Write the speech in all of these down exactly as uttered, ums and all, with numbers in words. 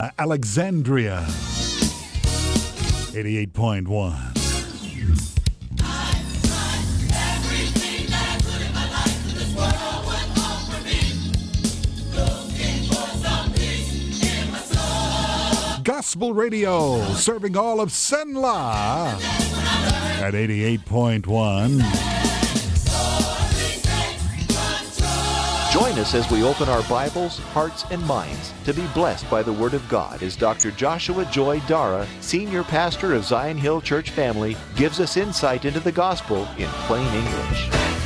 Alexandria, eighty-eight point one. Gospel Radio, serving all of Cenla at eighty-eight point one. Join us as we open our Bibles, hearts, and minds to be blessed by the Word of God as Doctor Joshua Joy Dara, Senior Pastor of Zion Hill Church Family, gives us insight into the Gospel in plain English.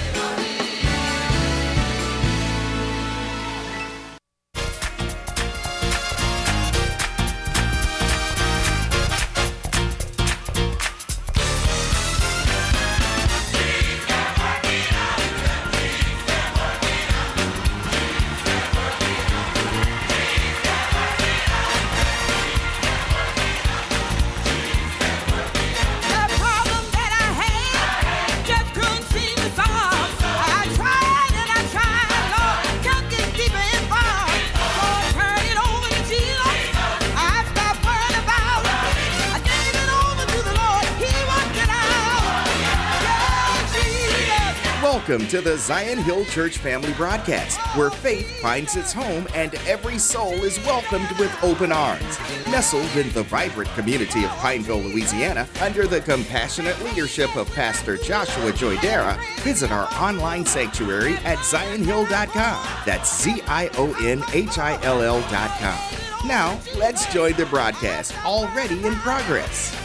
Welcome to the Zion Hill Church Family Broadcast, where faith finds its home and every soul is welcomed with open arms. Nestled in the vibrant community of Pineville, Louisiana, under the compassionate leadership of Pastor Joshua Joy Dara, visit our online sanctuary at zion hill dot com. That's Z I O N H I L L dot com. Now, let's join the broadcast, already in progress.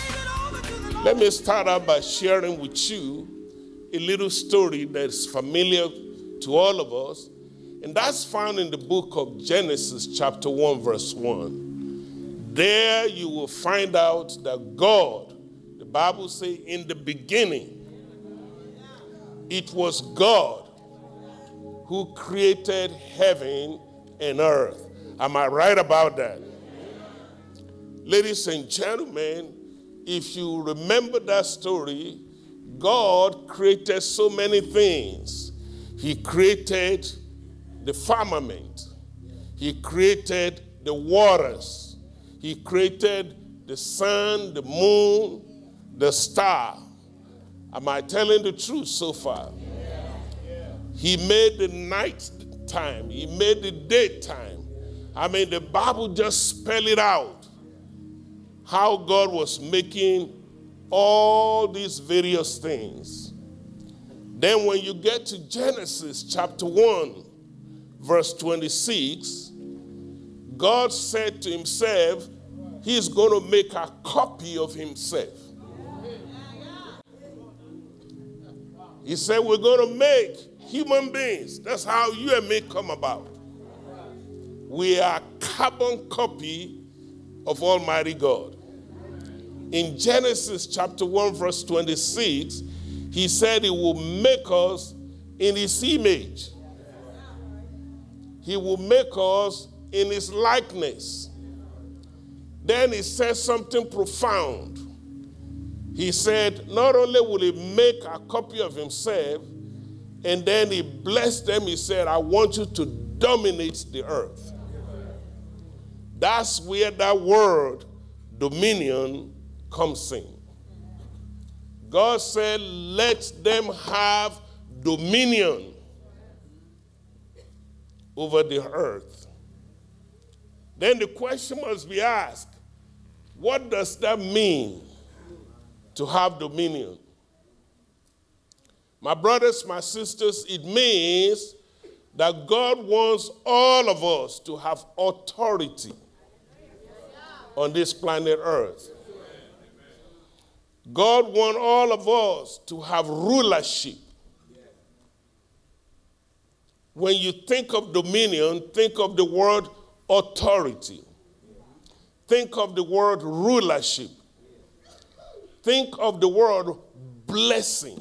Let me start out by sharing with you a little story that's familiar to all of us, and that's found in the book of Genesis chapter one verse one. There you will find out that God, the Bible says, in the beginning, it was God who created heaven and earth. Am I right about that? Ladies and gentlemen, if you remember that story, God created so many things. He created the firmament. He created the waters. He created the sun, the moon, the star. Am I telling the truth so far? He made the night time. He made the daytime. I mean, the Bible just spell it out, how God was making all these various things. Then when you get to Genesis chapter one, verse twenty-six, God said to himself, he's going to make a copy of himself. He said, we're going to make human beings. That's how you and me come about. We are a carbon copy of Almighty God. In Genesis chapter one, verse twenty-six, he said he will make us in his image. He will make us in his likeness. Then he said something profound. He said, not only will he make a copy of himself, and then he blessed them, he said, I want you to dominate the earth. That's where that word, dominion, comes in. God said, let them have dominion over the earth. Then the question must be asked, what does that mean to have dominion? My brothers, my sisters, it means that God wants all of us to have authority on this planet Earth. God wants all of us to have rulership. When you think of dominion, think of the word authority. Think of the word rulership. Think of the word blessing.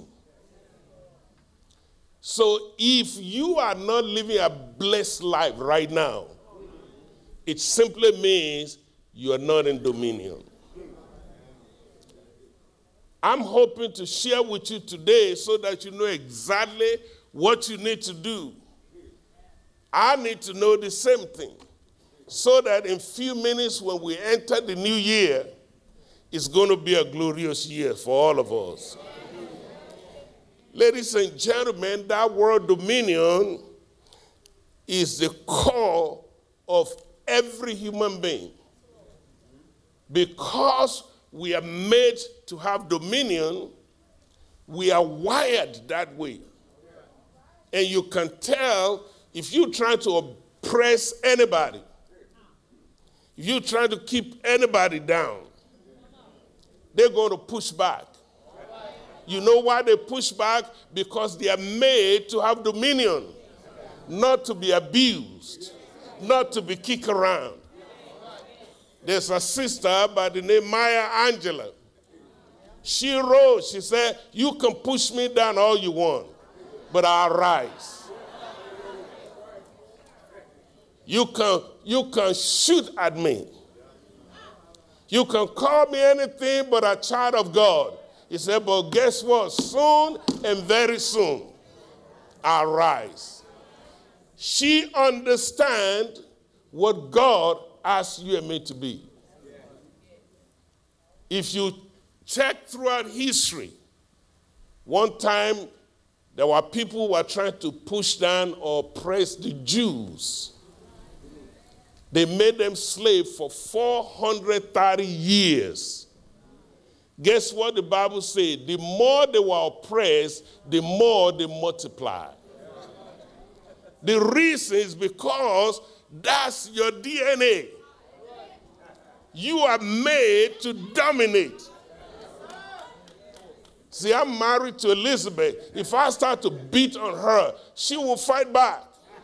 So if you are not living a blessed life right now, it simply means you are not in dominion. I'm hoping to share with you today so that you know exactly what you need to do. I need to know the same thing. so that in few minutes when we enter the new year, it's going to be a glorious year for all of us. Ladies and gentlemen, that word dominion is the core of every human being. Because we are made to have dominion, we are wired that way. And you can tell if you try to oppress anybody, if you try to keep anybody down, they're going to push back. You know why they push back? Because they are made to have dominion, not to be abused, not to be kicked around. There's a sister by the name Maya Angelou. She wrote, she said, you can push me down all you want, but I'll rise. You can, you can shoot at me. You can call me anything but a child of God. He said, but guess what? Soon and very soon, I'll rise. She understands what God asked you and me to be. If you check throughout history, one time there were people who were trying to push down or oppress the Jews. They made them slaves for four hundred thirty years. Guess what the Bible says? The more they were oppressed, the more they multiplied. The reason is because that's your D N A. You are made to dominate. See, I'm married to Elizabeth. If I start to beat on her, she will fight back.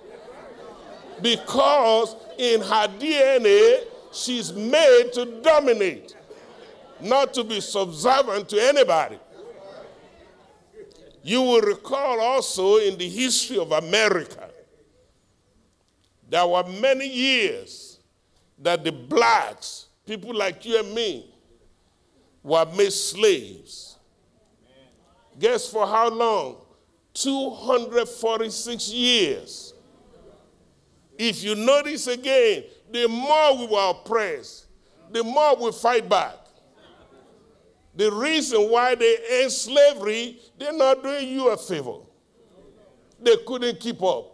Because in her D N A, she's made to dominate, not to be subservient to anybody. You will recall also in the history of America, there were many years that the blacks, people like you and me, were made slaves. Guess for how long? two hundred forty-six years. If you notice again, the more we were oppressed, the more we fight back. The reason why they end slavery, they're not doing you a favor. They couldn't keep up.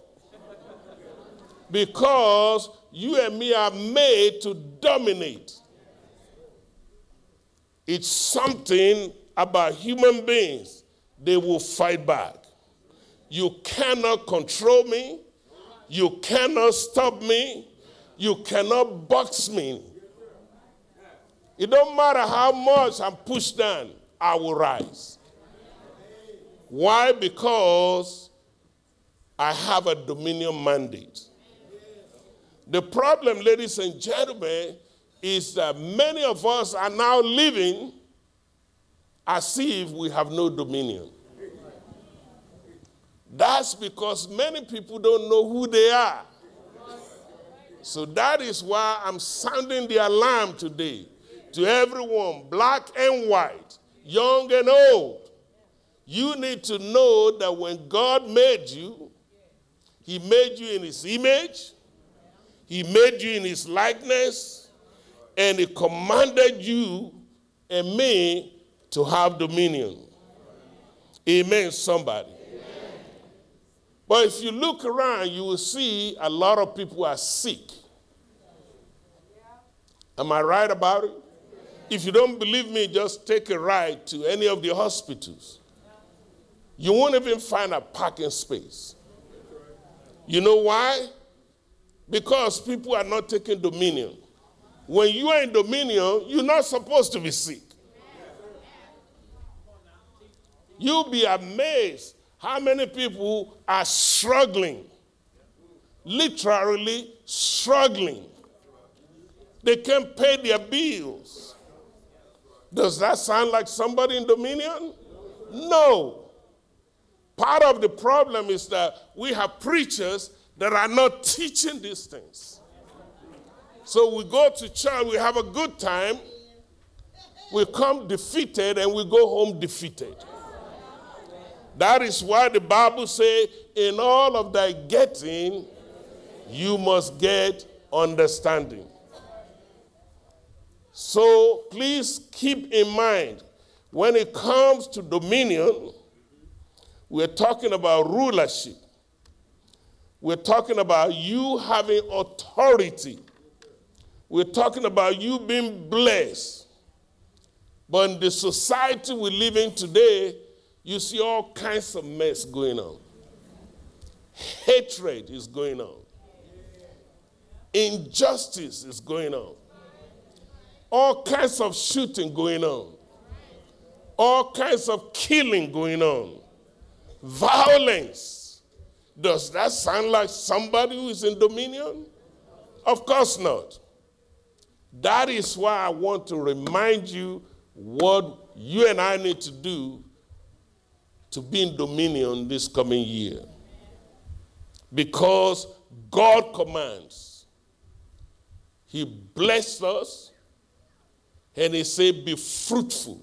Because you and me are made to dominate. It's something about human beings. They will fight back. You cannot control me. You cannot stop me. You cannot box me. It don't matter how much I'm pushed down, I will rise. Why? Because I have a dominion mandate. The problem, ladies and gentlemen, is that many of us are now living as if we have no dominion. That's because many people don't know who they are. So that is why I'm sounding the alarm today to everyone, black and white, young and old. You need to know that when God made you, he made you in his image, he made you in his likeness, and he commanded you and me to have dominion. Amen, somebody. But if you look around, you will see a lot of people are sick. Am I right about it? If you don't believe me, just take a ride to any of the hospitals. You won't even find a parking space. You know why? Because people are not taking dominion. When you are in dominion, you're not supposed to be sick. You'll be amazed how many people are struggling, literally struggling. They can't pay their bills. Does that sound like somebody in dominion? No. Part of the problem is that we have preachers that are not teaching these things. So we go to church, we have a good time, we come defeated, and we go home defeated. That is why the Bible says, in all of thy getting, you must get understanding. So please keep in mind, when it comes to dominion, we're talking about rulership. We're talking about you having authority. We're talking about you being blessed. But in the society we live in today, you see all kinds of mess going on. Hatred is going on. Injustice is going on. All kinds of shooting going on. All kinds of killing going on. Violence. Does that sound like somebody who is in dominion? Of course not. That is why I want to remind you what you and I need to do to be in dominion this coming year. Because God commands. He blessed us, and he said, be fruitful,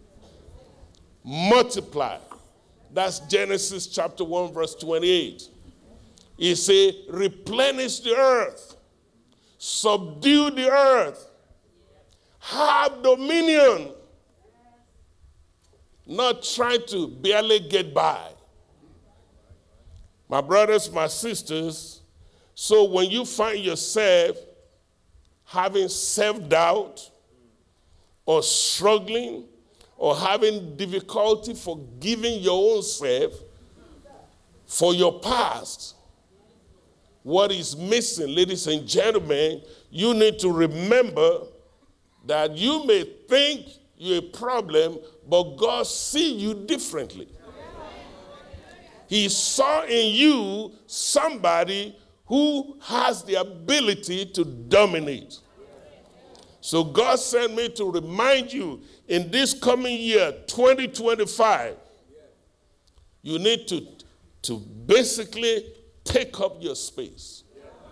multiply. That's Genesis chapter one, verse twenty-eight. He said, replenish the earth, subdue the earth, have dominion, not trying to barely get by. My brothers, my sisters, so when you find yourself having self-doubt or struggling or having difficulty forgiving your own self for your past, what is missing, ladies and gentlemen, you need to remember that you may think you're a problem, but God sees you differently. He saw in you somebody who has the ability to dominate. So God sent me to remind you in this coming year, twenty twenty-five, you need to, to basically take up your space.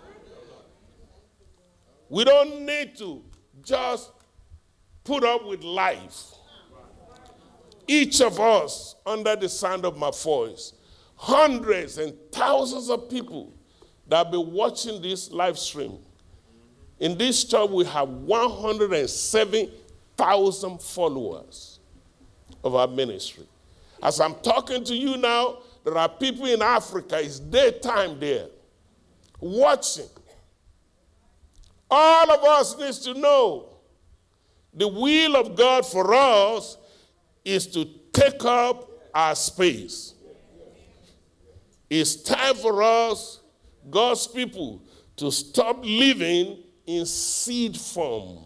We don't need to just put up with life. Each of us, under the sound of my voice, hundreds and thousands of people that have been watching this live stream. In this church, we have one hundred seven thousand followers of our ministry. As I'm talking to you now, there are people in Africa, it's daytime there, watching. All of us need to know the will of God for us is to take up our space. It's time for us, God's people, to stop living in seed form.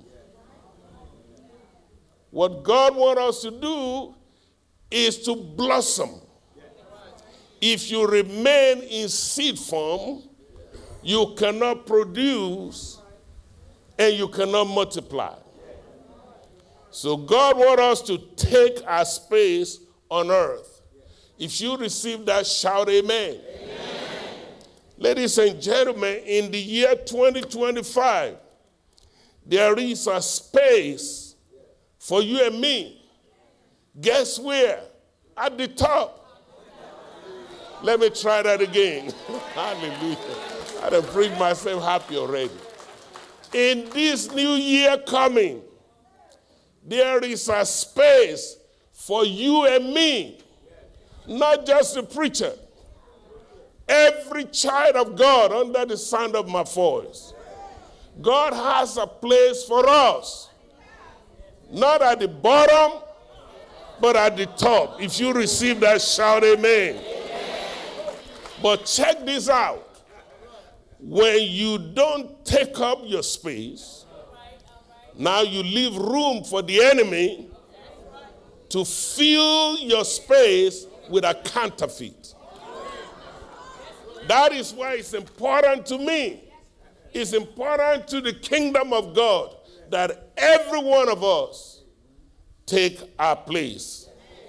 What God wants us to do is to blossom. If you remain in seed form, you cannot produce and you cannot multiply. So God wants us to take our space on earth. If you receive that, shout amen. Amen. Ladies and gentlemen, in the year twenty twenty-five, there is a space for you and me. Guess where? At the top. Let me try that again. Hallelujah. I done bring myself happy already. In this new year coming, there is a space for you and me, not just the preacher. Every child of God under the sound of my voice. God has a place for us. Not at the bottom, but at the top. If you receive that, shout amen. Amen. But check this out. When you don't take up your space, now you leave room for the enemy to fill your space with a counterfeit. That is why it's important to me. It's important to the kingdom of God that every one of us take our place.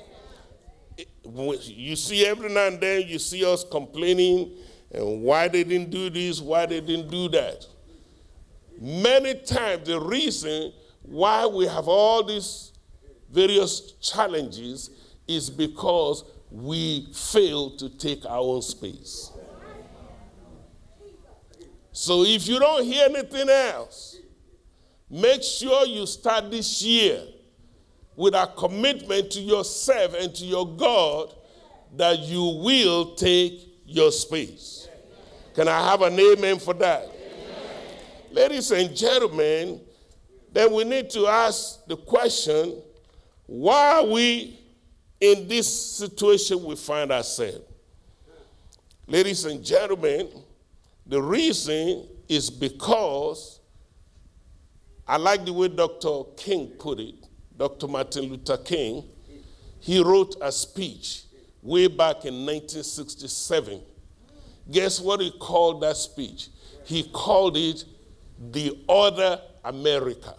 You see, every now and then you see us complaining and why they didn't do this, why they didn't do that. Many times the reason why we have all these various challenges is because we fail to take our own space. So if you don't hear anything else, make sure you start this year with a commitment to yourself and to your God that you will take your space. Can I have an amen for that? Amen. Ladies and gentlemen, then we need to ask the question, why are we in this situation we find ourselves? Ladies and gentlemen, the reason is because, I like the way Doctor King put it, Doctor Martin Luther King. He wrote a speech way back in nineteen sixty-seven. Guess what he called that speech? He called it The Other America.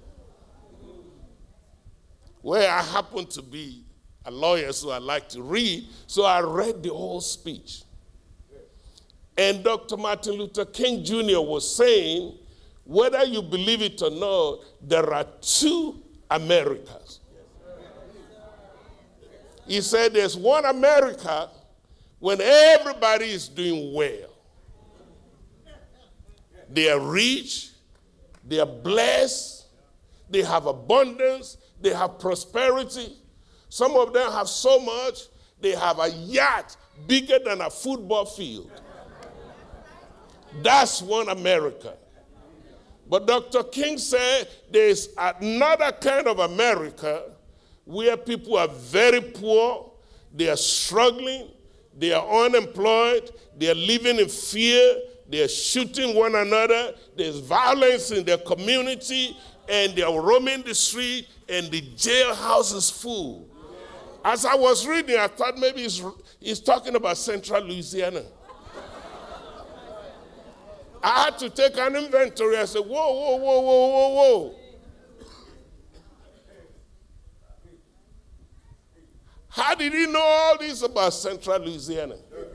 Where I happen to be a lawyer, so I like to read, so I read the whole speech. And Doctor Martin Luther King Junior was saying, whether you believe it or not, there are two Americas. He said there's one America when everybody is doing well. They are rich, they are blessed, they have abundance, they have prosperity. Some of them have so much, they have a yacht bigger than a football field. That's one America. But Doctor King said there's another kind of America where people are very poor, they are struggling, they are unemployed, they are living in fear, they are shooting one another, there's violence in their community, and they are roaming the street, and the jailhouse is full. As I was reading, I thought maybe he's, he's talking about Central Louisiana. I had to take an inventory. I said, whoa, whoa, whoa, whoa, whoa, whoa. How did he know all this about Central Louisiana?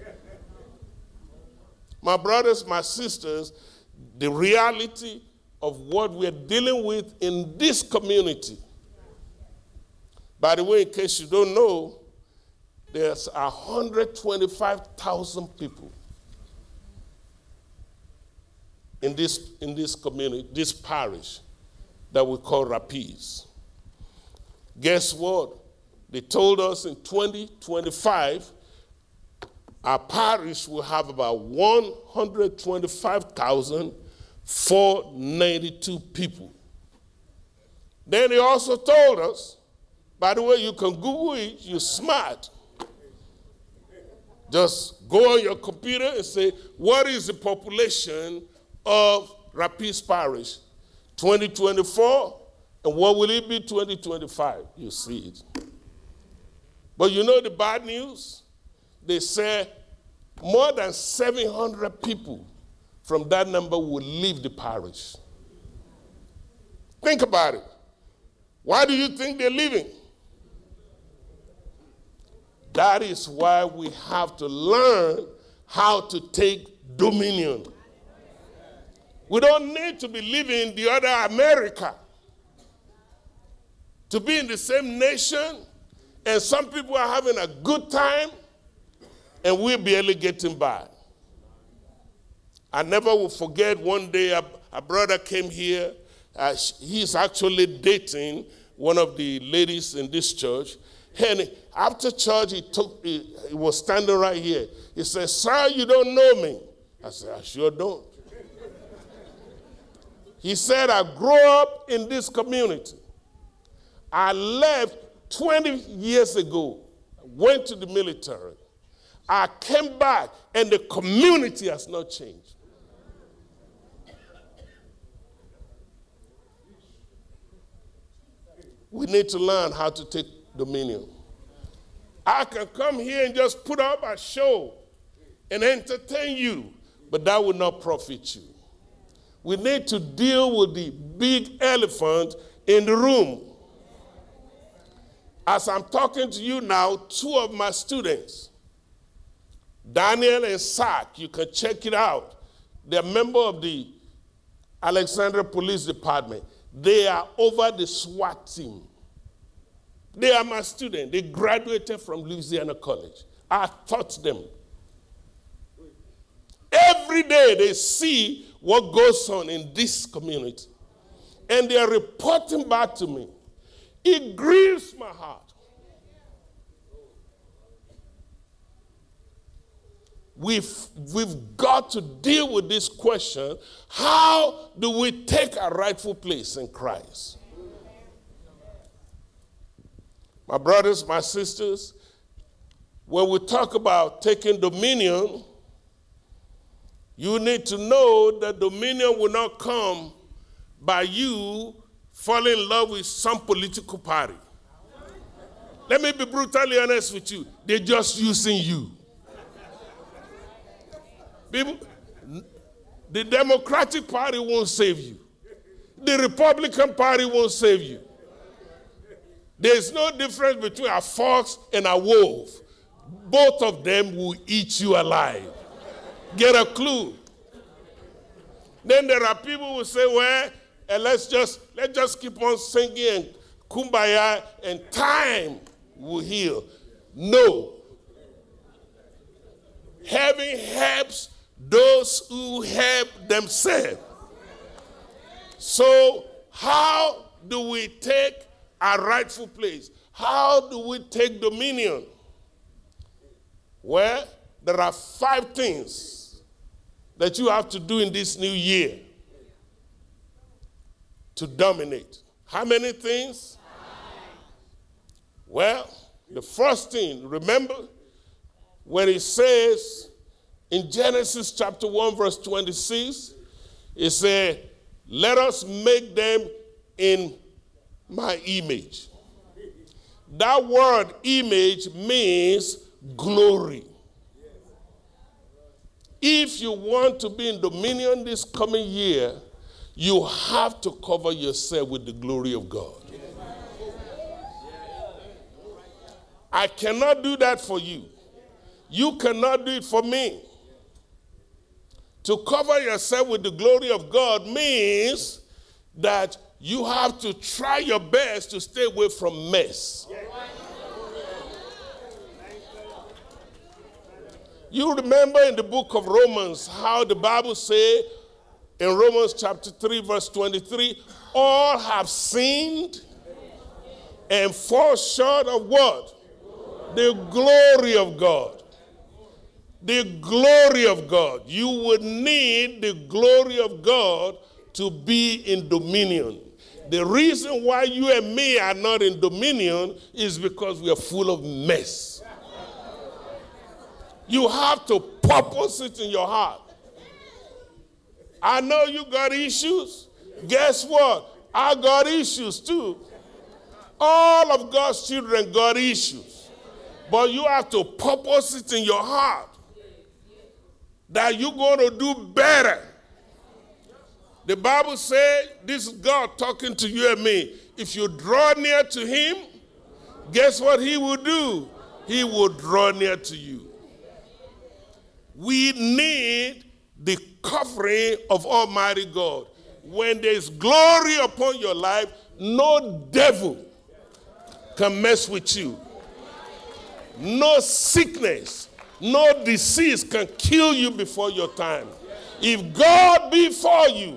My brothers, my sisters, the reality of what we're dealing with in this community. By the way, in case you don't know, there's one hundred twenty-five thousand people in this, in this community, this parish that we call Rapides. Guess what? They told us in twenty twenty-five, our parish will have about one hundred twenty-five thousand four hundred ninety-two people. Then they also told us, by the way, you can Google it, you're smart. Just go on your computer and say, what is the population of Rapides Parish twenty twenty-four, and what will it be twenty twenty-five? You see it. But you know the bad news? They say more than seven hundred people from that number will leave the parish. Think about it. Why do you think they're leaving? That is why we have to learn how to take dominion. We don't need to be living in the other America. To be in the same nation, and some people are having a good time, and we're barely getting by. I never will forget one day a, a brother came here. Uh, he's actually dating one of the ladies in this church. And after church, he, took, he, he was standing right here. He said, sir, you don't know me. I said, I sure don't. He said, I grew up in this community. I left twenty years ago, went to the military. I came back, and the community has not changed. We need to learn how to take dominion. I can come here and just put up a show and entertain you, but that will not profit you. We need to deal with the big elephant in the room. As I'm talking to you now, two of my students, Daniel and Sack, you can check it out. They're members of the Alexandria Police Department. They are over the SWAT team. They are my students. They graduated from Louisiana College. I taught them. Every every day they see what goes on in this community. And they are reporting back to me. It grieves my heart. We've, we've got to deal with this question: how do we take our rightful place in Christ? My brothers, my sisters, when we talk about taking dominion, you need to know that dominion will not come by you falling in love with some political party. Let me be brutally honest with you. They're just using you. People, the Democratic Party won't save you. The Republican Party won't save you. There's no difference between a fox and a wolf. Both of them will eat you alive. Get a clue. Then there are people who say, well, uh, let's just let's just keep on singing and kumbaya and time will heal. No. Heaven helps those who help themselves. So how do we take our rightful place? How do we take dominion? Well, there are five things that you have to do in this new year to dominate. How many things? Well, the first thing, remember when it says in Genesis chapter one, verse twenty-six, it said, let us make them in my image. That word image means glory. If you want to be in dominion this coming year, you have to cover yourself with the glory of God. I cannot do that for you. You cannot do it for me. To cover yourself with the glory of God means that you have to try your best to stay away from mess. You remember in the book of Romans how the Bible says in Romans chapter three, verse twenty-three, all have sinned and fall short of what? The glory of God. The glory of God. You would need the glory of God to be in dominion. The reason why you and me are not in dominion is because we are full of mess. You have to purpose it in your heart. I know you got issues. Guess what? I got issues too. All of God's children got issues. But you have to purpose it in your heart that you're going to do better. The Bible says, this is God talking to you and me. If you draw near to him, guess what he will do? He will draw near to you. We need the covering of Almighty God. When there's glory upon your life, no devil can mess with you. No sickness, no disease can kill you before your time. If God be for you,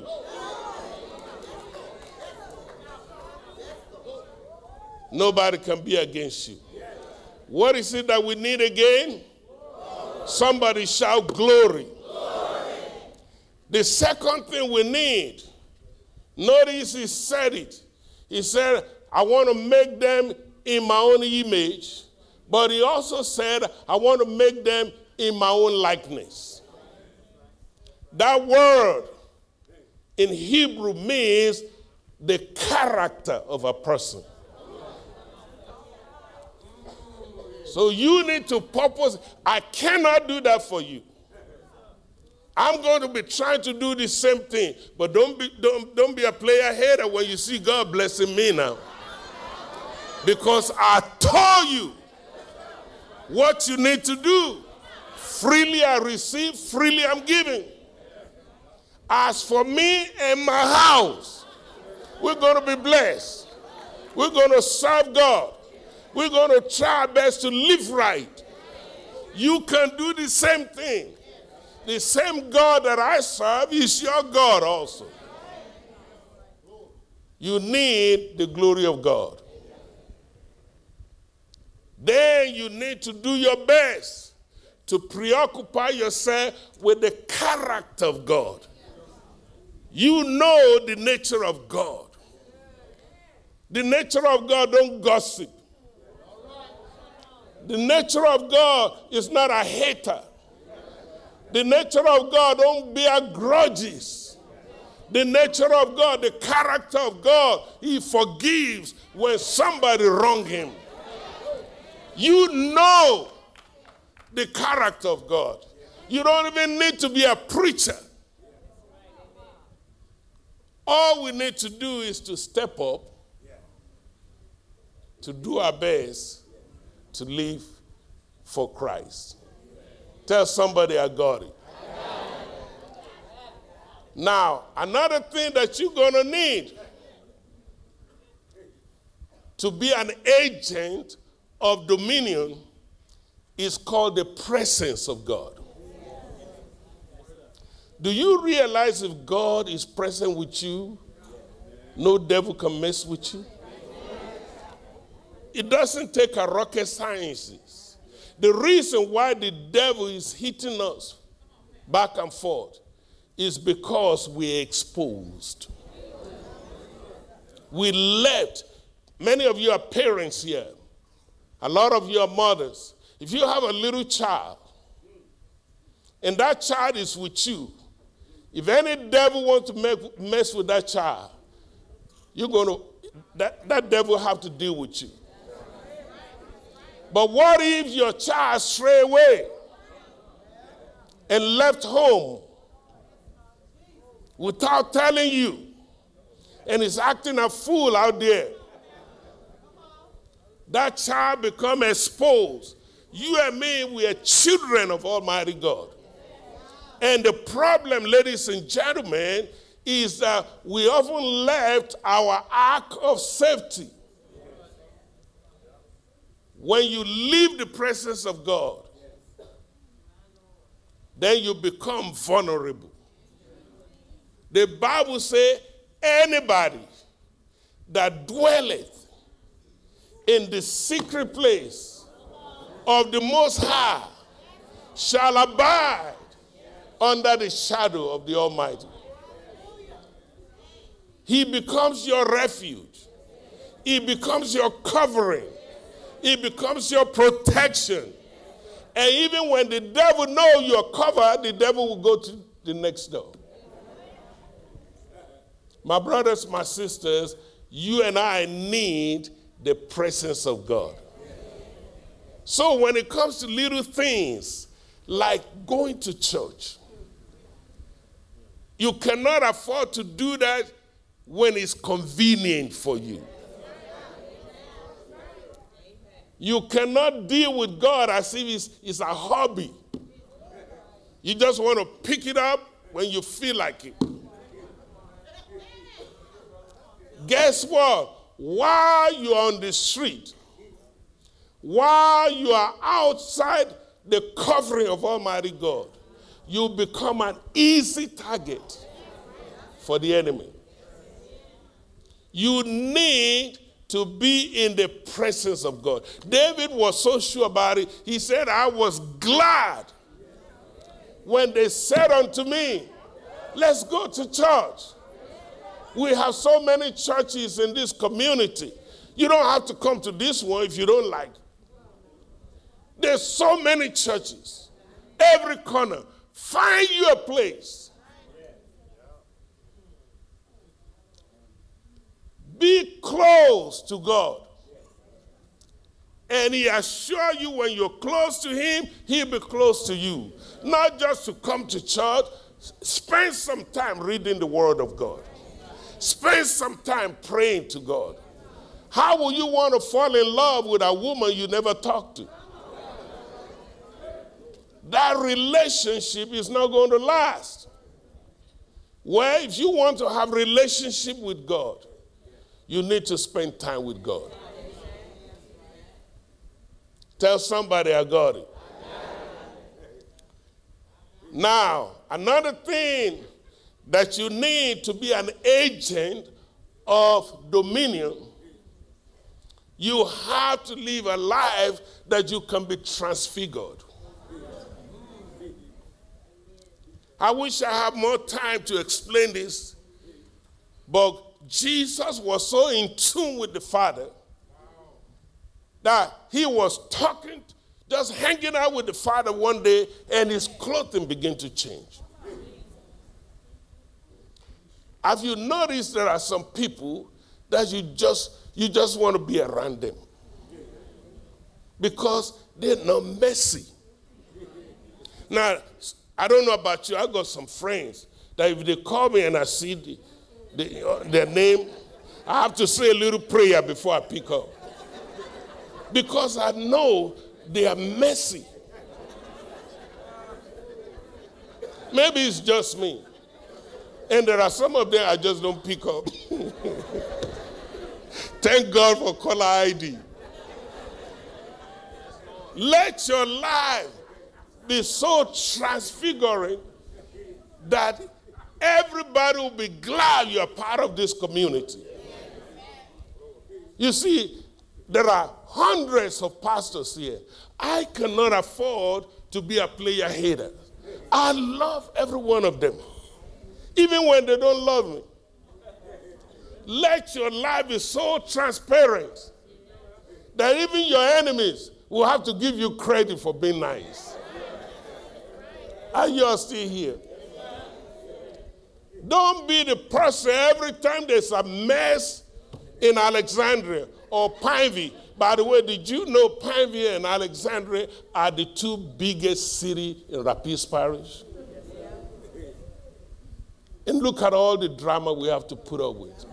nobody can be against you. What is it that we need again? Somebody shout glory. Glory. The second thing we need, notice he said it. He said, I want to make them in my own image. But he also said, I want to make them in my own likeness. That word in Hebrew means the character of a person. So you need to purpose. I cannot do that for you. I'm going to be trying to do the same thing. But don't be, don't, don't be a player hater when you see God blessing me now. Because I told you what you need to do. Freely I receive, freely I'm giving. As for me and my house, we're going to be blessed. We're going to serve God. We're going to try our best to live right. You can do the same thing. The same God that I serve is your God also. You need the glory of God. Then you need to do your best to preoccupy yourself with the character of God. You know the nature of God. The nature of God don't gossip. The nature of God is not a hater. The nature of God don't bear grudges. The nature of God, the character of God, he forgives when somebody wrongs him. You know the character of God. You don't even need to be a preacher. All we need to do is to step up, to do our best, to live for Christ. Tell somebody I got it. Now, another thing that you're going to need to be an agent of dominion is called the presence of God. Do you realize if God is present with you, no devil can mess with you? It doesn't take a rocket science. The reason why the devil is hitting us back and forth is because we're exposed. We left. Many of you are parents here. A lot of you are mothers. If you have a little child, and that child is with you, if any devil wants to make, mess with that child, you're going to, that, that devil have to deal with you. But what if your child stray away and left home without telling you and is acting a fool out there? That child become exposed. You and me, we are children of Almighty God. And the problem, ladies and gentlemen, is that we often left our ark of safety. When you leave the presence of God, then you become vulnerable. The Bible says, anybody that dwelleth in the secret place of the Most High shall abide under the shadow of the Almighty. He becomes your refuge. He becomes your covering. He becomes your protection. And even when the devil knows you're covered, the devil will go to the next door. My brothers, my sisters, you and I need the presence of God. So when it comes to little things like going to church, you cannot afford to do that when it's convenient for you. You cannot deal with God as if it's, it's a hobby. You just want to pick it up when you feel like it. Guess what? While you're on the street, while you are outside the covering of Almighty God, you become an easy target for the enemy. You need to be in the presence of God. David was so sure about it. He said, I was glad when they said unto me, let's go to church. We have so many churches in this community. You don't have to come to this one if you don't like. There's so many churches. Every corner. Find you a place. Be close to God. And he assure you when you're close to him, he'll be close to you. Not just to come to church. Spend some time reading the word of God. Spend some time praying to God. How will you want to fall in love with a woman you never talked to? That relationship is not going to last. Well, if you want to have a relationship with God, you need to spend time with God. Tell somebody I got it. Now, another thing that you need to be an agent of dominion, you have to live a life that you can be transfigured. I wish I had more time to explain this, but Jesus was so in tune with the Father that he was talking, just hanging out with the Father one day, and his clothing began to change. Have you noticed there are some people that you just you just want to be around them because they're not messy? Now, I don't know about you. I got some friends that if they call me and I see the, the, uh, their name, I have to say a little prayer before I pick up. Because I know they are messy. Maybe it's just me. And there are some of them I just don't pick up. Thank God for caller I D. Let your life be so transfiguring that everybody will be glad you're part of this community. You see, there are hundreds of pastors here. I cannot afford to be a player hater. I love every one of them, even when they don't love me. Let your life be so transparent that even your enemies will have to give you credit for being nice. Are you all still here? Don't be the person every time there's a mess in Alexandria or Pineville. By the way, did you know Pineville and Alexandria are the two biggest cities in Rapides Parish? And look at all the drama we have to put up with.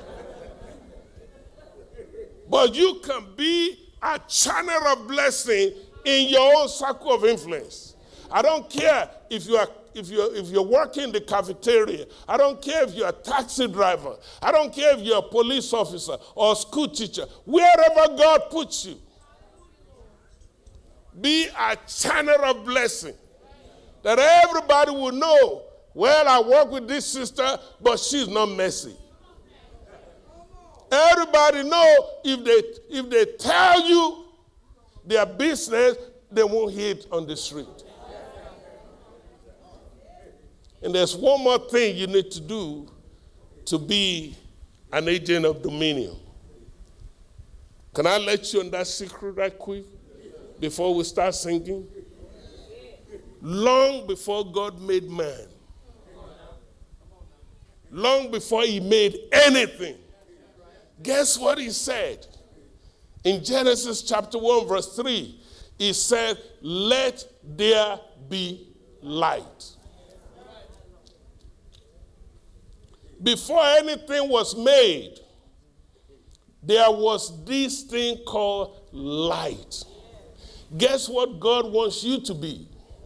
But you can be a channel of blessing in your own circle of influence. I don't care if you are if you're if you're working in the cafeteria. I don't care if you're a taxi driver. I don't care if you're a police officer or a school teacher. Wherever God puts you, be a channel of blessing that everybody will know. Well, I work with this sister, but she's not messy. Everybody know if they if they tell you their business, they won't hear it on the street. And there's one more thing you need to do to be an agent of dominion. Can I let you in that secret right quick before we start singing? Long before God made man, long before he made anything, guess what he said? In Genesis chapter one, verse three, he said, let there be light. Before anything was made, there was this thing called light. Guess what God wants you to be?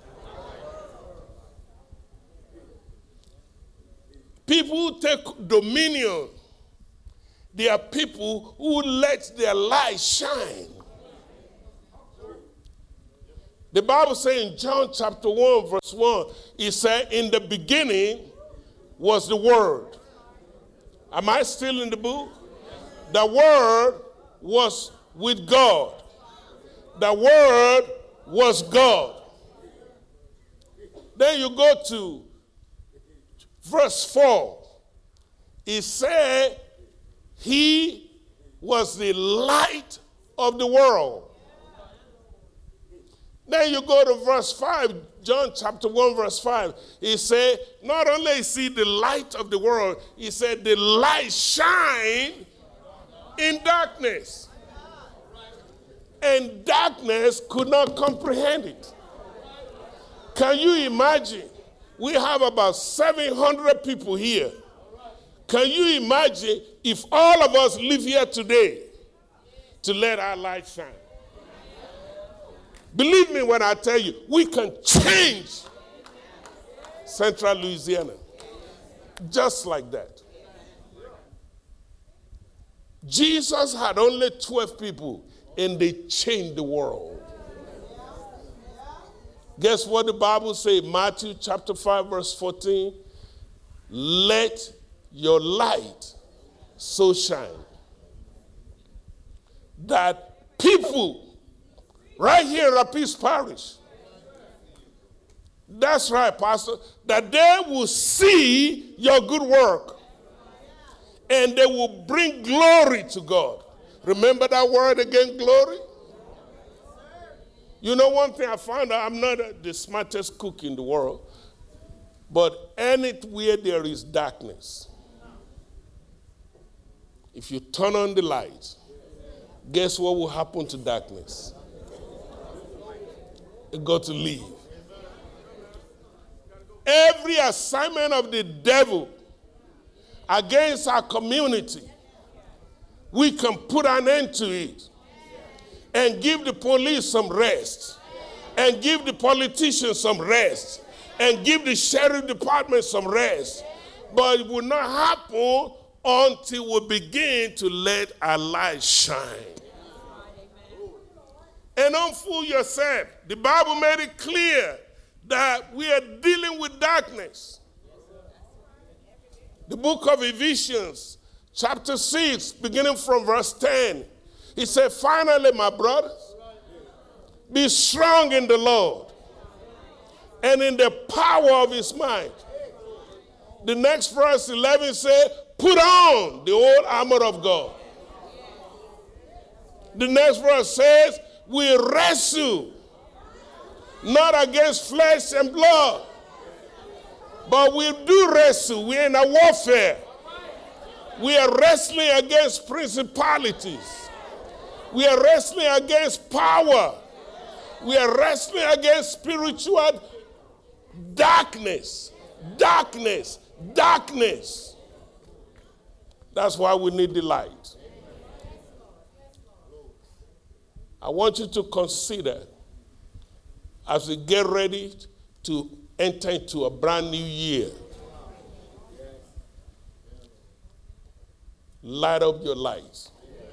People who take dominion, they are people who let their light shine. The Bible says in John chapter one, verse one, it said, in the beginning was the Word. Am I still in the book? The Word was with God. The Word was God. Then you go to verse four. It said, he was the light of the world. Then you go to verse five, John chapter one, verse five. He said, not only is he the light of the world, he said, the light shine in darkness. And darkness could not comprehend it. Can you imagine? We have about seven hundred people here. Can you imagine if all of us live here today to let our light shine? Believe me when I tell you, we can change Central Louisiana just like that. Jesus had only twelve people and they changed the world. Guess what the Bible says? Matthew chapter five, verse fourteen. Let your light so shine that people right here in Rapides Parish, that's right, Pastor, that they will see your good work and they will bring glory to God. Remember that word again, glory? You know one thing I found out, I'm not a, the smartest cook in the world, but anywhere there is darkness, if you turn on the light, guess what will happen to darkness? It got to leave. Every assignment of the devil against our community, we can put an end to it and give the police some rest and give the politicians some rest and give the sheriff department some rest. But it will not happen until we begin to let our light shine. And don't fool yourself. The Bible made it clear that we are dealing with darkness. The book of Ephesians, chapter six, beginning from verse ten, he said, finally, my brothers, be strong in the Lord and in the power of his might. The next verse, eleven, said, put on the whole armor of God. The next verse says, we wrestle not against flesh and blood, but we do wrestle. We're in a warfare. We are wrestling against principalities. We are wrestling against power. We are wrestling against spiritual darkness. Darkness. Darkness. That's why we need the light. I want you to consider, as we get ready to enter into a brand new year, light up your lights.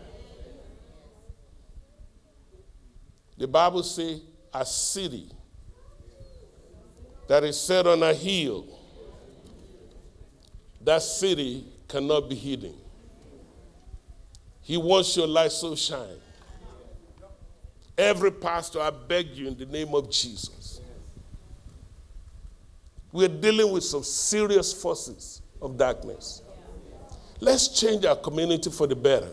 The Bible says a city that is set on a hill, that city cannot be hidden. He wants your light so shine. Every pastor, I beg you in the name of Jesus. We're dealing with some serious forces of darkness. Let's change our community for the better.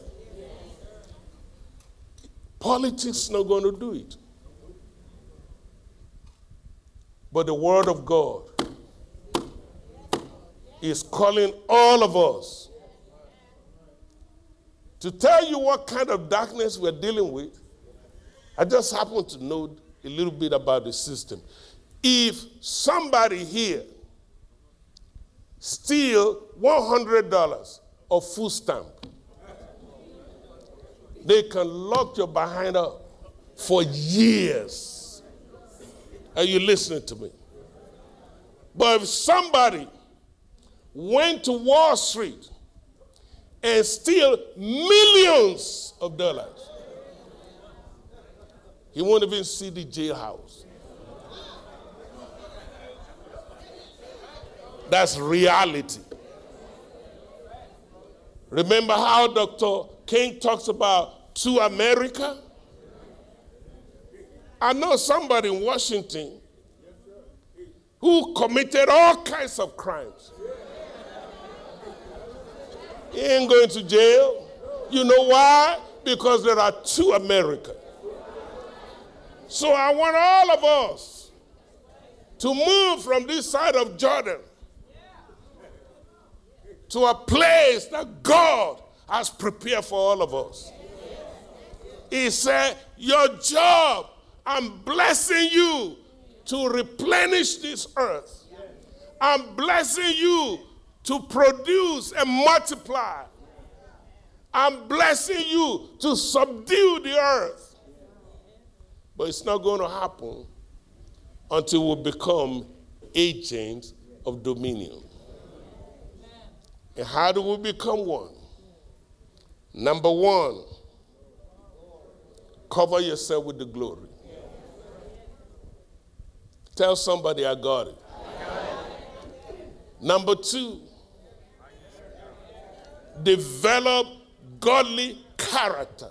Politics is not going to do it. But the Word of God is calling all of us to tell you what kind of darkness we're dealing with. I just happen to know a little bit about the system. If somebody here steals one hundred dollars of food stamp, they can lock your behind up for years. Are you listening to me? But if somebody went to Wall Street and steal millions of dollars, he won't even see the jailhouse. That's reality. Remember how Doctor King talks about to America? I know somebody in Washington who committed all kinds of crimes. He ain't going to jail. You know why? Because there are two Americas. So I want all of us to move from this side of Jordan to a place that God has prepared for all of us. He said, your job, I'm blessing you to replenish this earth. I'm blessing you to produce and multiply. I'm blessing you to subdue the earth. But it's not going to happen until we become agents of dominion. And how do we become one? Number one, cover yourself with the glory. Tell somebody I got it. Number two, develop godly character.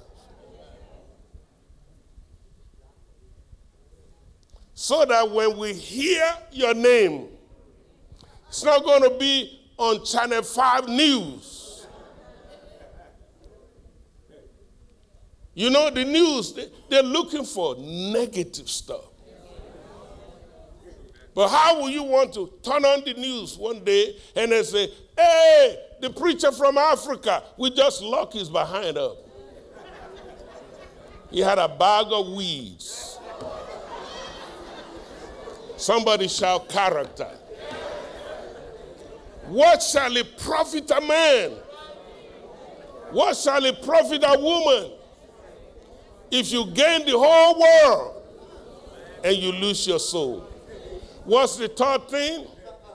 So that when we hear your name, it's not going to be on Channel five News. You know, the news, they, they're looking for negative stuff. But how will you want to turn on the news one day and they say, hey, the preacher from Africa, we just locked his behind up. He had a bag of weeds. Somebody shout character. What shall it profit a man? What shall it profit a woman if you gain the whole world and you lose your soul? What's the third thing?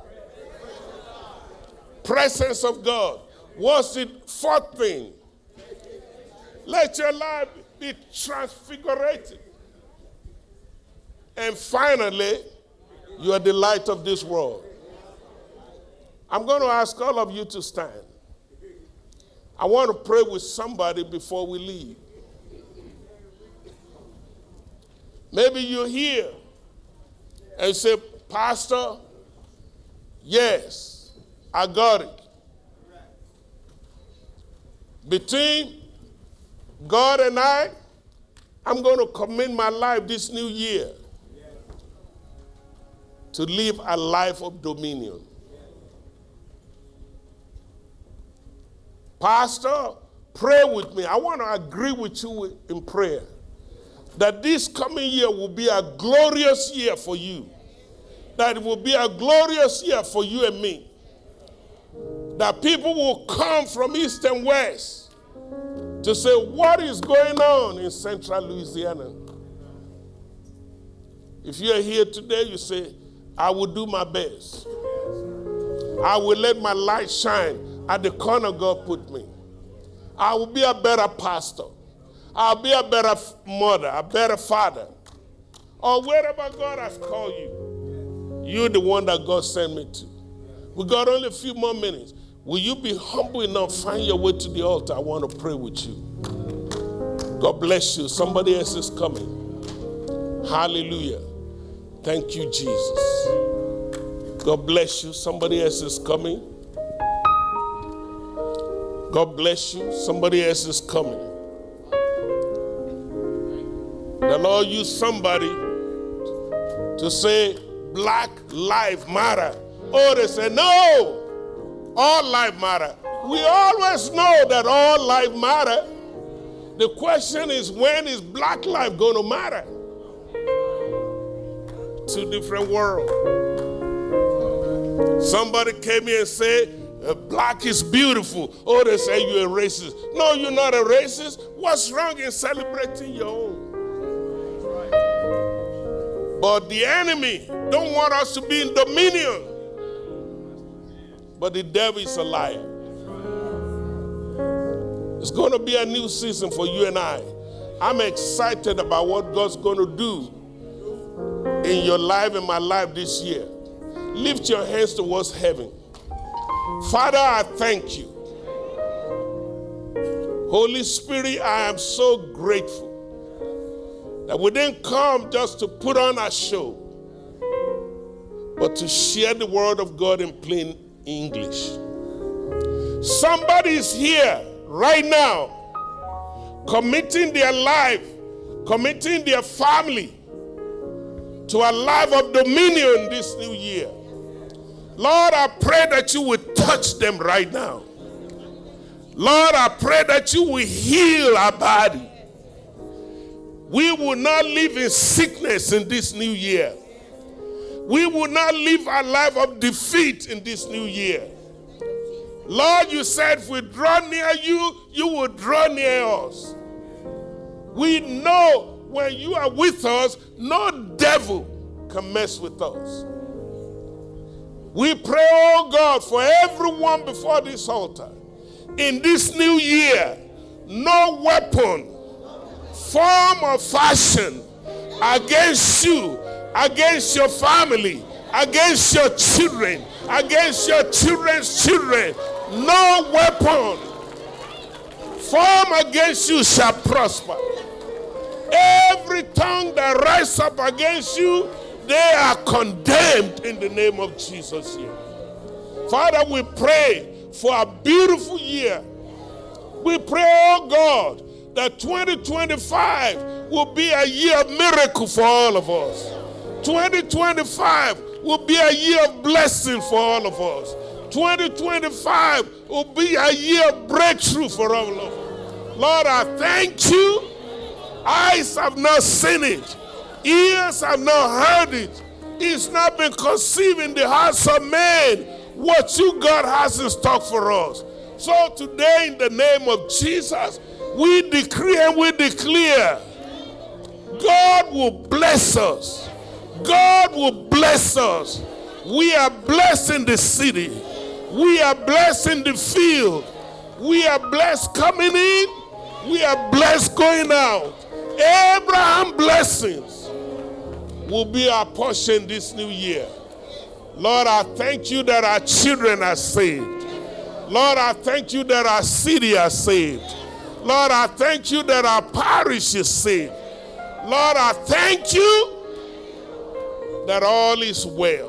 Presence of God. What's the fourth thing? Let your life be transfigurated. And finally, you are the light of this world. I'm going to ask all of you to stand. I want to pray with somebody before we leave. Maybe you're here and you say, Pastor, yes, I got it. Between God and I, I'm going to commit my life this new year to live a life of dominion. Pastor, pray with me. I want to agree with you in prayer that this coming year will be a glorious year for you. That it will be a glorious year for you and me. That people will come from east and west to say, what is going on in central Louisiana? If you are here today, you say, I will do my best. I will let my light shine at the corner God put me. I will be a better pastor. I'll be a better mother, a better father. Or wherever God has called you, you're the one that God sent me to. We got only a few more minutes. Will you be humble enough, find your way to the altar? I want to pray with you. God bless you. Somebody else is coming. Hallelujah. Thank you, Jesus. God bless you. Somebody else is coming. God bless you. Somebody else is coming. The Lord used somebody to say, Black life matter. Oh, they say, no, all life matter. We always know that all life matter. The question is, when is black life going to matter? Two different worlds. Somebody came here and said, black is beautiful. Oh, they say you're a racist. No, you're not a racist. What's wrong in celebrating your own? But the enemy don't want us to be in dominion. But the devil is a liar. It's going to be a new season for you and I. I'm excited about what God's going to do in your life and my life this year. Lift your hands towards heaven. Father, I thank you. Holy Spirit, I am so grateful that we didn't come just to put on a show, but to share the word of God in plain English. Somebody is here right now, committing their life, committing their family to a life of dominion this new year. Lord, I pray that you will touch them right now. Lord, I pray that you will heal our body. We will not live in sickness in this new year. We will not live a life of defeat in this new year. Lord, you said if we draw near you, you will draw near us. We know when you are with us, no devil can mess with us. We pray, oh God, for everyone before this altar. In this new year, no weapon, form or fashion against you against your family, against your children, against your children's children. No weapon formed against you shall prosper. Every tongue that rises up against you, they are condemned in the name of Jesus here. Father, we pray for a beautiful year. We pray, oh God, that twenty twenty-five will be a year of miracle for all of us. twenty twenty-five will be a year of blessing for all of us. twenty twenty-five will be a year of breakthrough for all of us. Lord, I thank you. Eyes have not seen it. Ears have not heard it. It's not been conceived in the hearts of men what you, God, has in stock for us. So today, in the name of Jesus, we decree and we declare, God will bless us. God will bless us. We are blessed in the city. We are blessed in the field. We are blessed coming in. We are blessed going out. Abraham blessings will be our portion this new year. Lord, I thank you that our children are saved. Lord, I thank you that our city are saved. Lord, I thank you that our parish is saved. Lord, I thank you that all is well.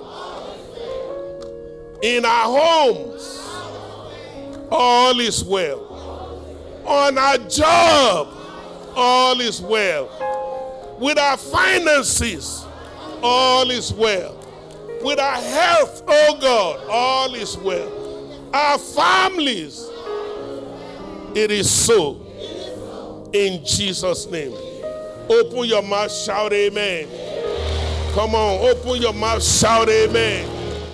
In our homes, all is well. On our job, all is well. With our finances, all is well. With our health, oh God, all is well. Our families, it is so. In Jesus' name. Open your mouth, shout amen. Come on, open your mouth, shout amen.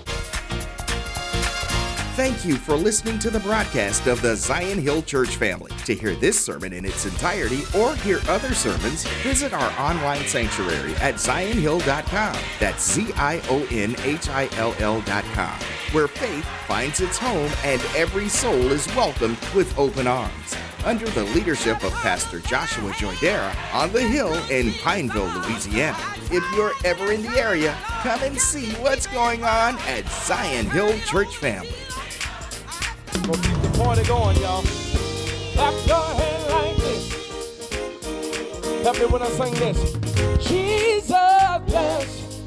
Thank you for listening to the broadcast of the Zion Hill Church family. To hear this sermon in its entirety or hear other sermons, visit our online sanctuary at zion hill dot com. That's Z I O N H I L L dot com, where faith finds its home and every soul is welcomed with open arms. Under the leadership of Pastor Joshua Joydera on the Hill in Pineville, Louisiana. If you're ever in the area, come and see what's going on at Zion Hill Church family. Gonna keep the party going, y'all. Clap your hand like this. Help me when I sing this. Jesus bless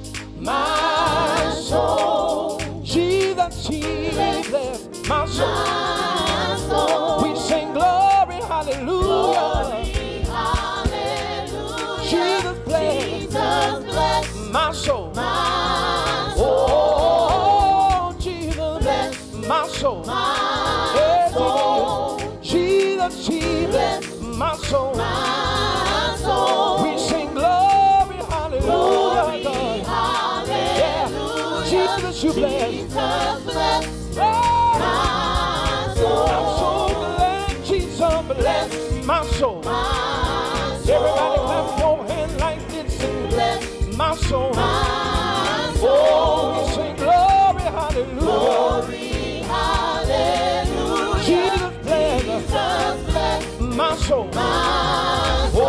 my soul. Jesus, Jesus, my soul. My soul. We sing glory, hallelujah. Glory, hallelujah. Jesus bless, Jesus bless my soul. My soul. Oh, Jesus bless my soul. My soul. Jesus, Jesus, my soul. My soul. We sing glory, hallelujah. Glory, hallelujah. Yeah. Jesus, you bless. Jesus bless oh. my soul. I'm so glad Jesus bless my soul. My soul. Everybody clap your hand like this and bless my soul. My soul. Oh, we sing glory, hallelujah. Glory, hallelujah. Jesus bless, Jesus bless my soul. My soul.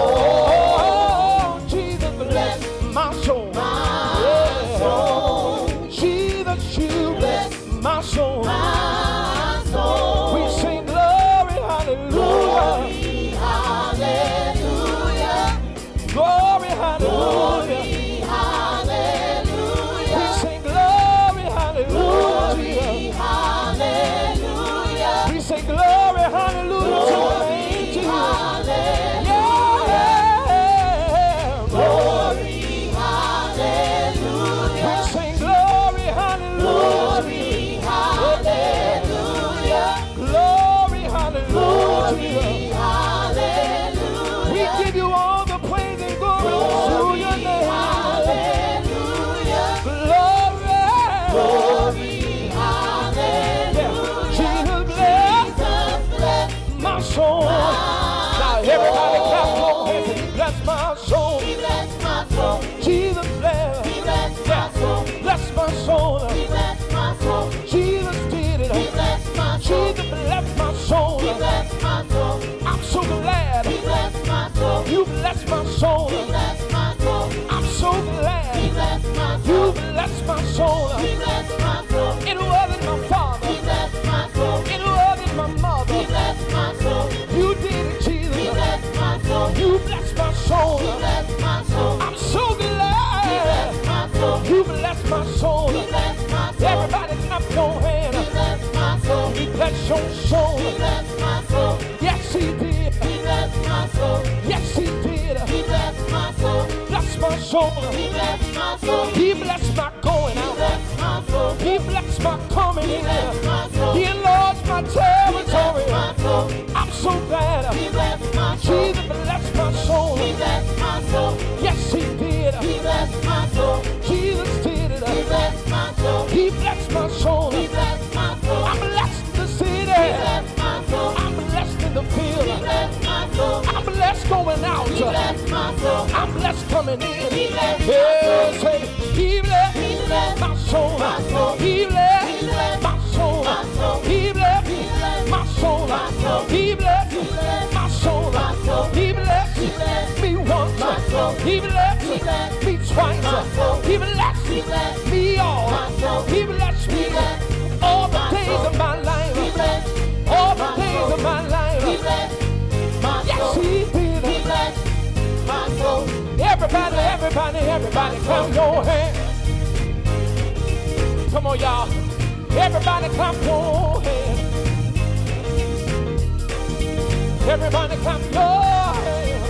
Oh, Jesus bless my soul. My soul. Jesus, you bless my soul. My soul. We sing glory, hallelujah. Glory, hallelujah. Glory, hallelujah. Glory, hallelujah. We sing glory, hallelujah. Glory, hallelujah. We sing glory, hallelujah. Glory, hallelujah. Yeah. Glory, hallelujah. We sing glory, hallelujah. Glory, hallelujah. Glory, hallelujah. Glory, hallelujah. We give you all the praise and glory to your name. Hallelujah. Glory. Glory, hallelujah. Jesus bless, Jesus bless my soul. Now everybody clap your hands and he bless my soul. He bless my soul. Jesus bless. He bless my soul. Bless my soul. He bless my soul. Jesus did it. He bless my soul. Jesus bless my soul. He bless my soul. I'm so glad. He bless my soul. You bless my soul. He bless my soul. I'm so glad. He bless You bless my soul. He bless my soul. I'm so glad. He bless my soul. You bless my soul. He bless my soul. Everybody clap your hand. He bless my soul. He bless your soul. He bless my soul. Yes, he did. He bless my soul. Yes, he did. He bless my soul. Bless my soul. He bless my soul. He bless my going He out. bless my soul. He bless my coming He in. bless my soul. He enlarged my He territory. bless my soul. I'm so glad. He bless my soul. Jesus bless my soul. He bless my soul. Yes, he did. He bless my soul. Jesus did it. He bless my soul. He blessed my soul. He bless my soul. I'm blessed in the city. He bless my soul. I'm blessed in the field. He bless my soul. I'm blessed going out. He bless my soul. I'm blessed coming in. He bless my Yes, say, he bless He bless my soul. my soul. He bless He bless my soul. my soul. He bless He bless my soul. my soul. He bless He bless my soul. my soul. He bless He bless me once. my soul. He bless He bless me twice. my soul. He bless He bless me all. my soul. He bless me He bless all the my days soul. of my life. He bless All the my days soul. of my life. He bless my Yes, soul. he did. He bless my soul. Everybody, everybody, everybody, clap your hands. Come on, y'all. Everybody, clap your hands. Everybody, clap your hands.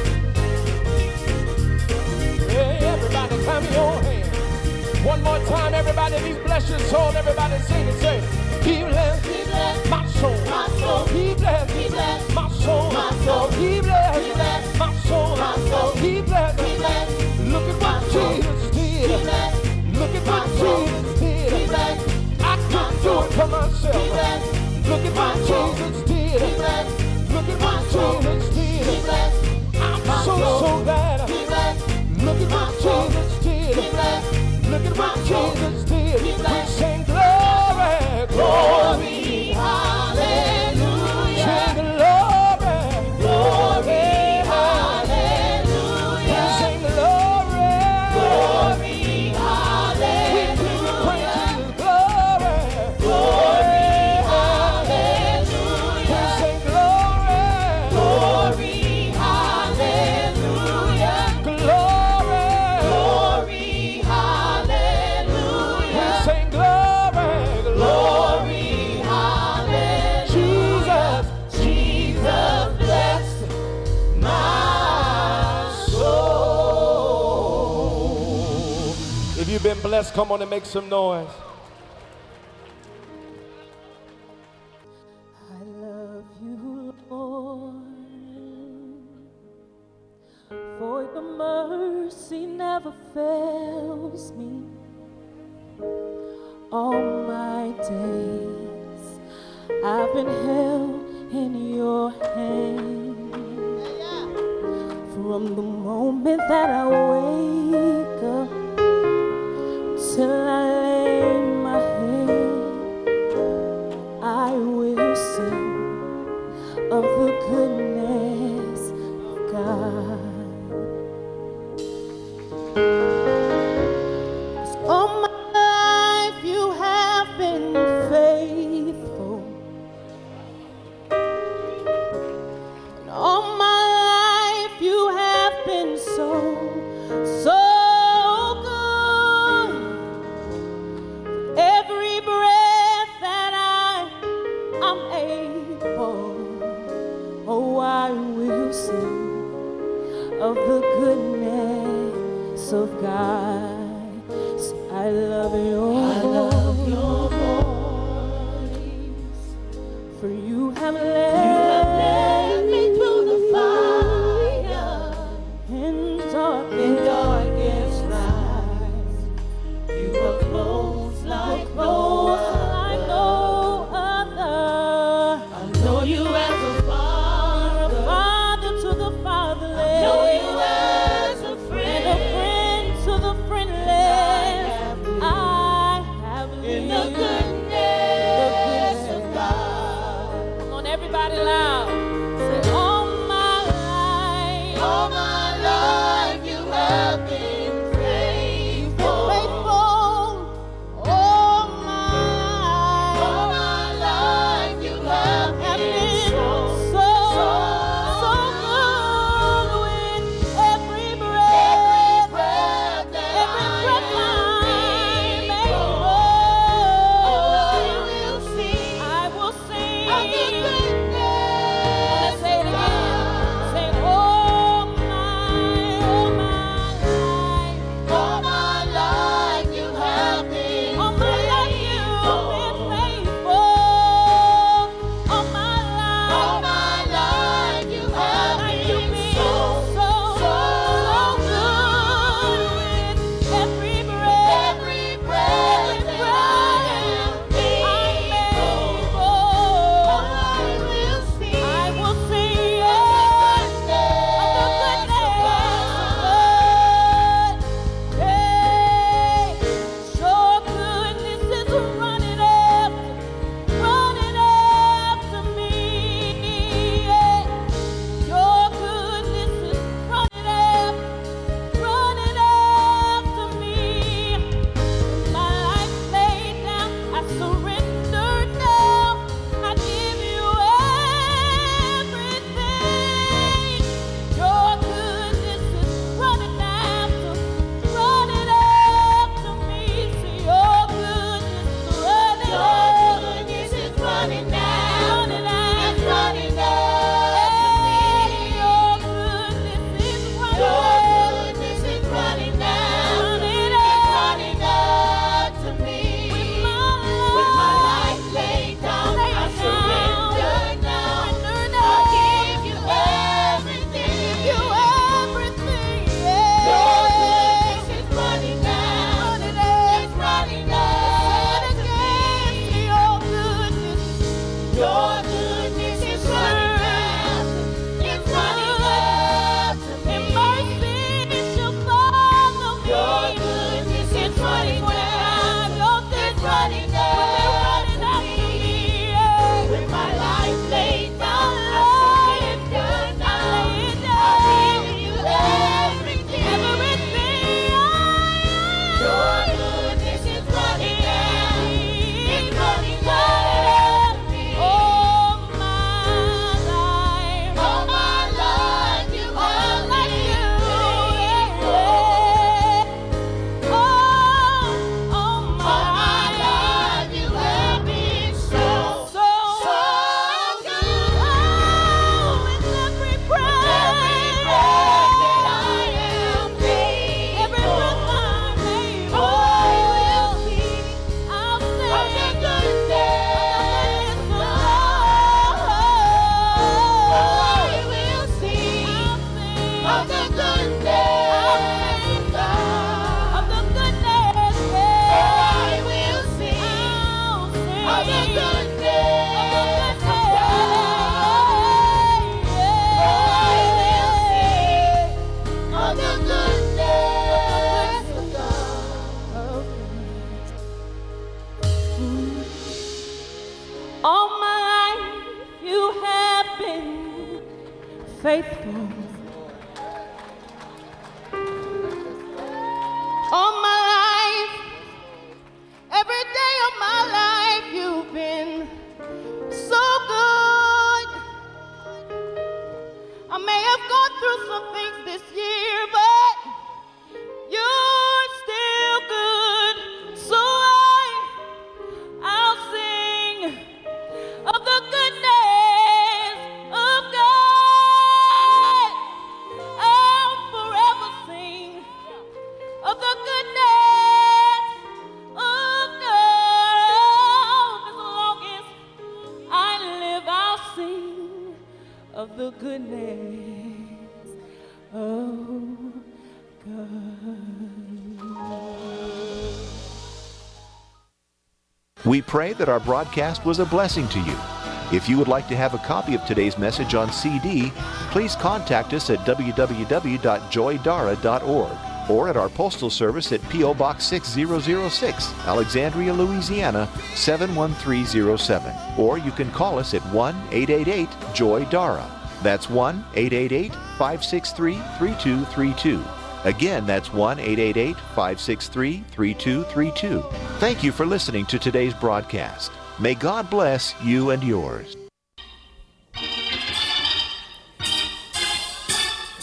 Hey, everybody, clap your hands. One more time, everybody, be bless your soul. Everybody, sing and say, He bless He bless my soul. my soul. He bless He bless my soul. my soul. He bless He bless my soul. my soul. He bless. He bless Look at what my soul. Jesus He did. bless Look at my what soul. Jesus He did. bless I couldn't do it for He myself. bless Look at what my soul. Jesus He did. bless Look at my what soul. Jesus He did. bless I'm my so, soul. so glad. He bless Look at my what soul. Jesus did. He bless Look at what my soul. Jesus did. He We bless sing glory, glory. Hallelujah. Sing glory, Glory. We Hallelujah. sing glory. Glory. We give you Hallelujah. praise, Jesus. Glory. Glory. We Hallelujah. sing glory. Glory. Hallelujah. Glory. Glory. We Hallelujah. sing glory. Glory. Hallelujah. Jesus. Jesus bless my soul. If you've been blessed, come on and make some noise. I love you, Lord, for your mercy never fails me. All my days I've been held in your hand. From the moment that I wake up till I lay my head, I will sing of the goodness of God. 'Cause all my life you have been faithful, and all my life you have been so, so good. Every breath that I am able, oh, I will sing of the goodness of God. So I love your I love your voice, for you have led, You have led me through the fire in darkness, in darkest night. You are close like no like other. no other. I know you as a father. Father to the fatherless, Know you as a and a friend. friend to the friendless. I I have In the lived goodness of God. Come on, everybody loud. Say, all my life, All my life you have been faithful. faithful. All my All life, my life you have have been been so, so, so so good with We pray that our broadcast was a blessing to you. If you would like to have a copy of today's message on C D, please contact us at w w w dot joy dara dot org or at our postal service at P O Box six thousand six, Alexandria, Louisiana seven one three zero seven. Or you can call us at one eight eight eight joy dara. That's one eight eight eight, five six three, three two three two. Again, that's one eight eight eight, five six three, three two three two. Thank you for listening to today's broadcast. May God bless you and yours.